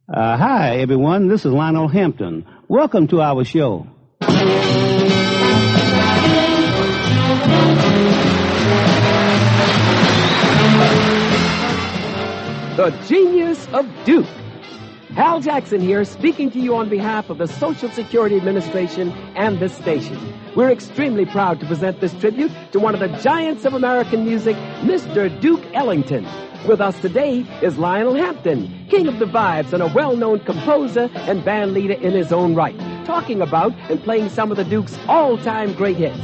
Hi, everyone. This is Lionel Hampton. Welcome to our show. The Genius of Duke. Hal Jackson here, speaking to you on behalf of the Social Security Administration and this station. We're extremely proud to present this tribute to one of the giants of American music, Mr. Duke Ellington. With us today is Lionel Hampton, king of the vibes and a well-known composer and band leader in his own right, talking about and playing some of the Duke's all-time great hits.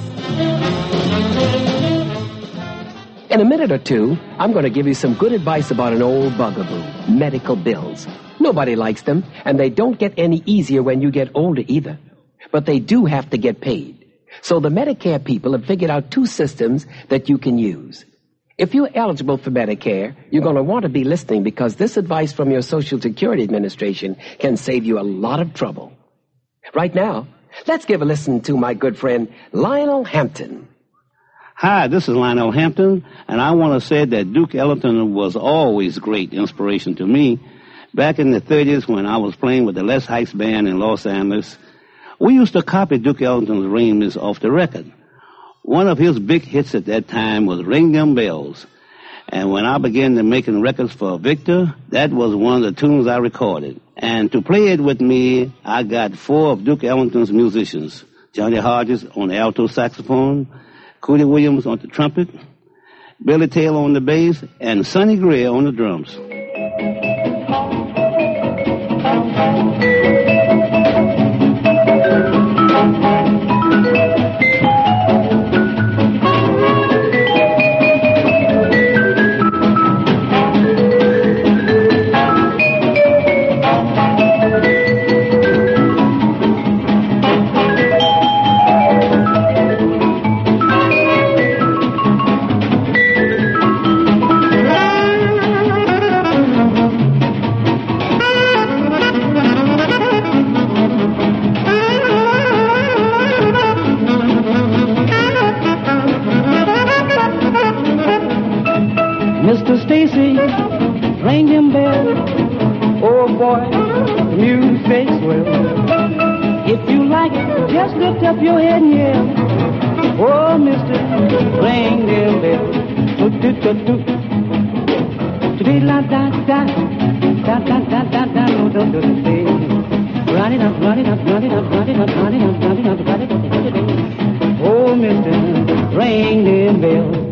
In a minute or two, I'm going to give you some good advice about an old bugaboo, medical bills. Nobody likes them, and they don't get any easier when you get older either. But they do have to get paid. So the Medicare people have figured out two systems that you can use. If you're eligible for Medicare, you're going to want to be listening because this advice from your Social Security Administration can save you a lot of trouble. Right now, let's give a listen to my good friend Lionel Hampton. Hi, this is Lionel Hampton, and I want to say that Duke Ellington was always great inspiration to me. Back in the 30s when I was playing with the Les Heights Band in Los Angeles, we used to copy Duke Ellington's arrangements off the record. One of his big hits at that time was Ring Them Bells. And when I began to making records for Victor, that was one of the tunes I recorded. And to play it with me, I got four of Duke Ellington's musicians. Johnny Hodges on the alto saxophone, Cootie Williams on the trumpet, Billy Taylor on the bass, and Sonny Gray on the drums. Mr. Stacy, ring them bells. Oh boy, the music's swell. If you like it, just lift up your head and yell. Oh, mister, ring them bells. Do-do-do-do. Run it up, run it up, run it up, run it up, run it up, run it up, run it up. Oh, mister, ring them bells.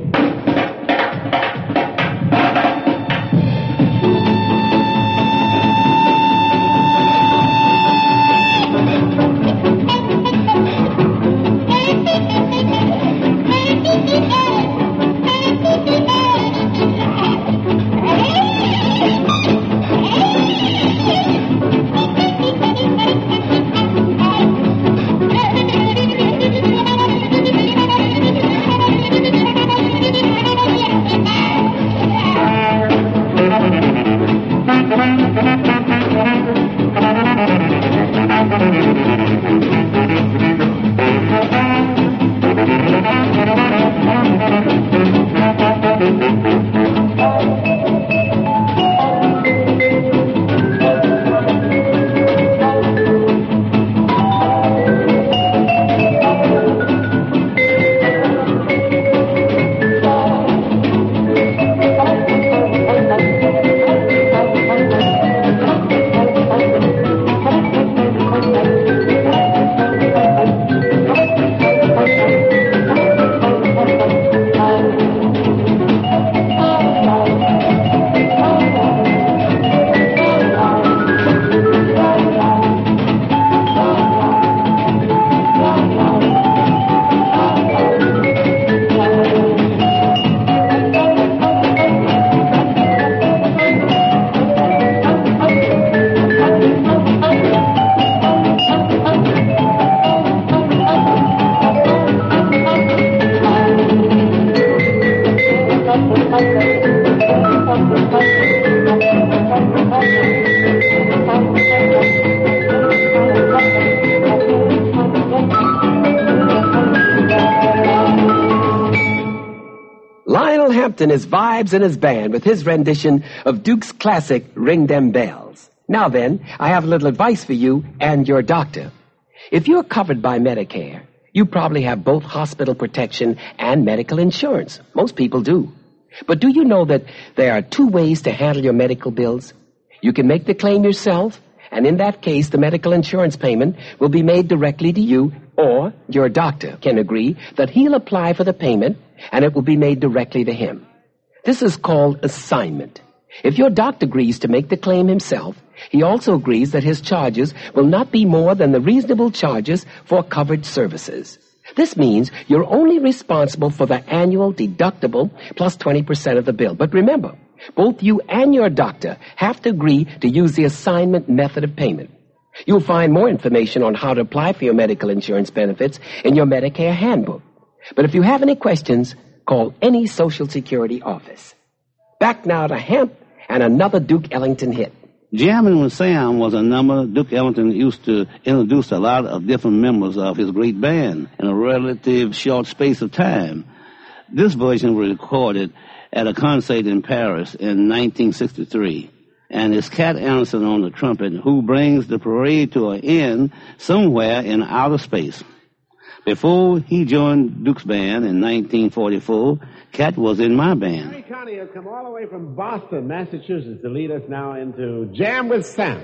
Hampton his vibes and his band with his rendition of Duke's classic Ring Them Bells. Now then, I have a little advice for you and your doctor. If you're covered by Medicare, you probably have both hospital protection and medical insurance. Most people do. But do you know that there are two ways to handle your medical bills? You can make the claim yourself, and in that case, the medical insurance payment will be made directly to you, or your doctor can agree that he'll apply for the payment, and it will be made directly to him. This is called assignment. If your doctor agrees to make the claim himself, he also agrees that his charges will not be more than the reasonable charges for covered services. This means you're only responsible for the annual deductible plus 20% of the bill. But remember, both you and your doctor have to agree to use the assignment method of payment. You'll find more information on how to apply for your medical insurance benefits in your Medicare handbook. But if you have any questions, call any Social Security office. Back now to Hamp and another Duke Ellington hit. Jammin' with Sam was a number Duke Ellington used to introduce a lot of different members of his great band in a relative short space of time. This version was recorded at a concert in Paris in 1963, and it's Cat Anderson on the trumpet who brings the parade to an end somewhere in outer space. Before he joined Duke's band in 1944, Cat was in my band. Harry Connie has come all the way from Boston, Massachusetts, to lead us now into Jam with Sam.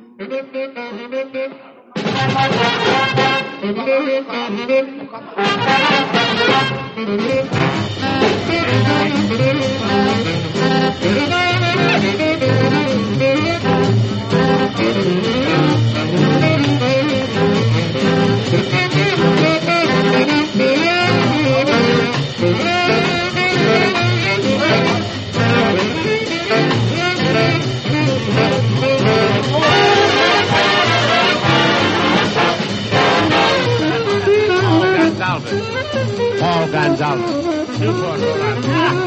Paul Gonzalez, Newport, Rhode Island.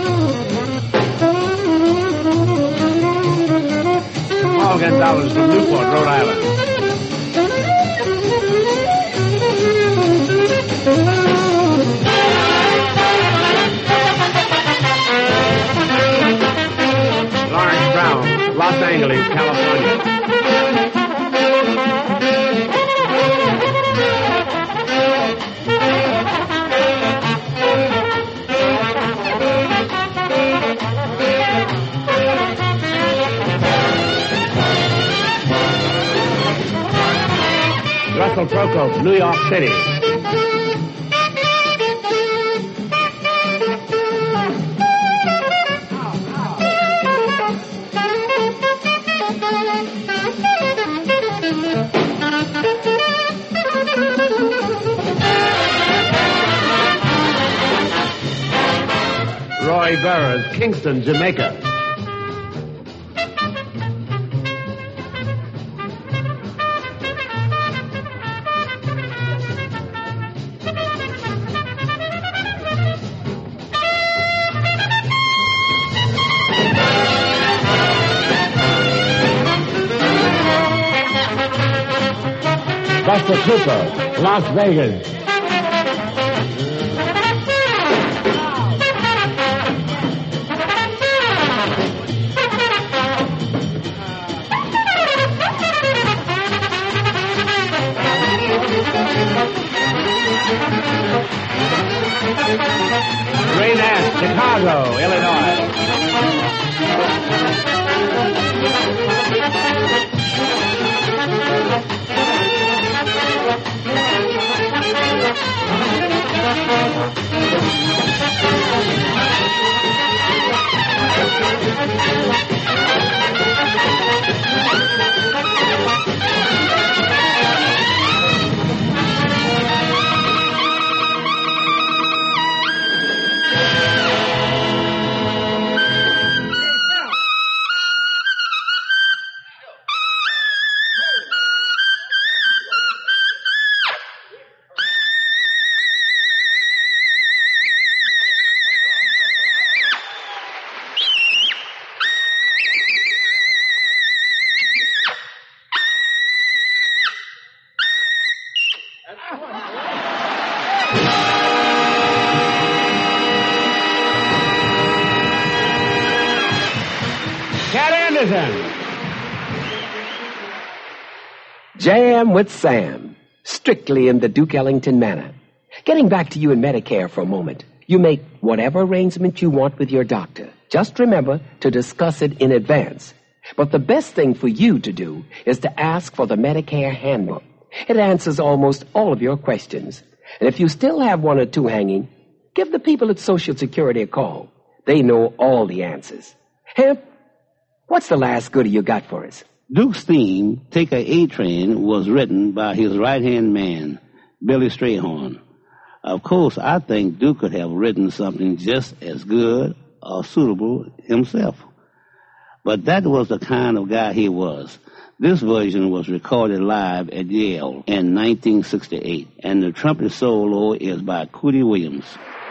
Paul Gonzalez from Newport, Rhode Island. Lawrence Brown, Los Angeles, California. Russell Prokop, New York City. Roy Burroughs, Kingston, Jamaica. Buster Cooper, Las Vegas. Ray Nash, Chicago, Illinois. Cat Anderson. Jam with Sam, strictly in the Duke Ellington manner. Getting back to you in Medicare for a moment, you make whatever arrangement you want with your doctor. Just remember to discuss it in advance. But the best thing for you to do is to ask for the Medicare handbook. It answers almost all of your questions. And if you still have one or two hanging, give the people at Social Security a call. They know all the answers. Hemp, what's the last goodie you got for us? Duke's theme, Take a A-Train, was written by his right-hand man, Billy Strayhorn. Of course, I think Duke could have written something just as good or suitable himself. But that was the kind of guy he was. This version was recorded live at Yale in 1968, and the trumpet solo is by Cootie Williams.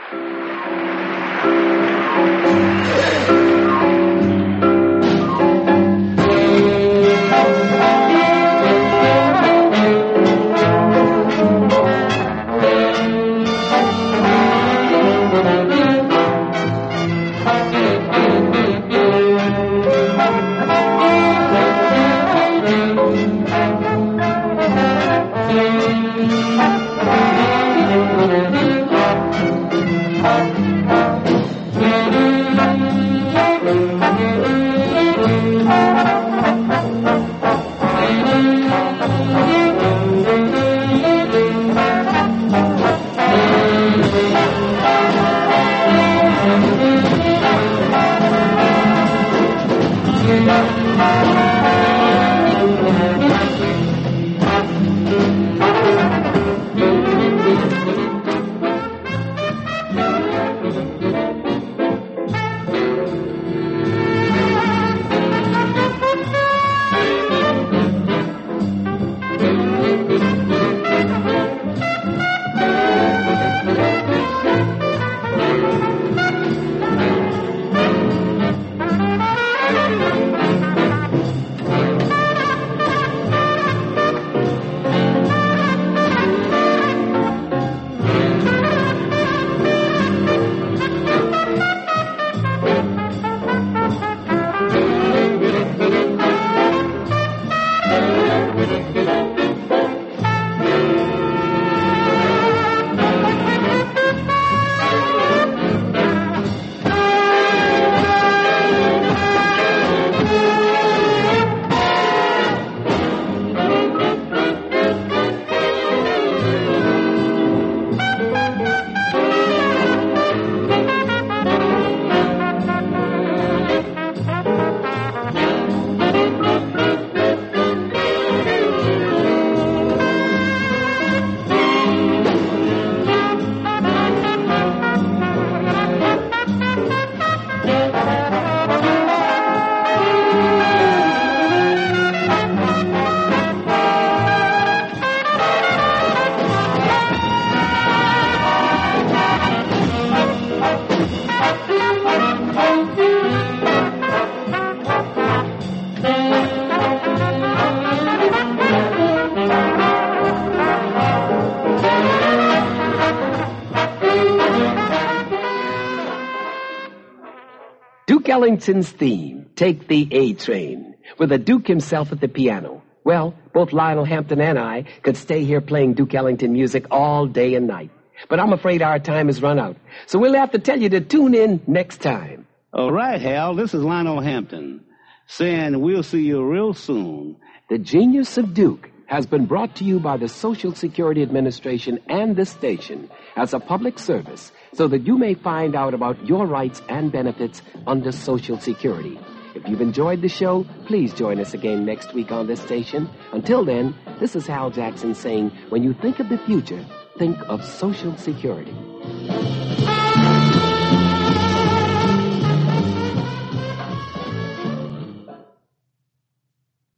Duke Ellington's theme, Take the A-Train, with the Duke himself at the piano. Well, both Lionel Hampton and I could stay here playing Duke Ellington music all day and night. But I'm afraid our time has run out. So we'll have to tell you to tune in next time. All right, Hal, this is Lionel Hampton saying we'll see you real soon. The Genius of Duke has been brought to you by the Social Security Administration and this station as a public service so that you may find out about your rights and benefits under Social Security. If you've enjoyed the show, please join us again next week on this station. Until then, this is Hal Jackson saying, when you think of the future, think of Social Security.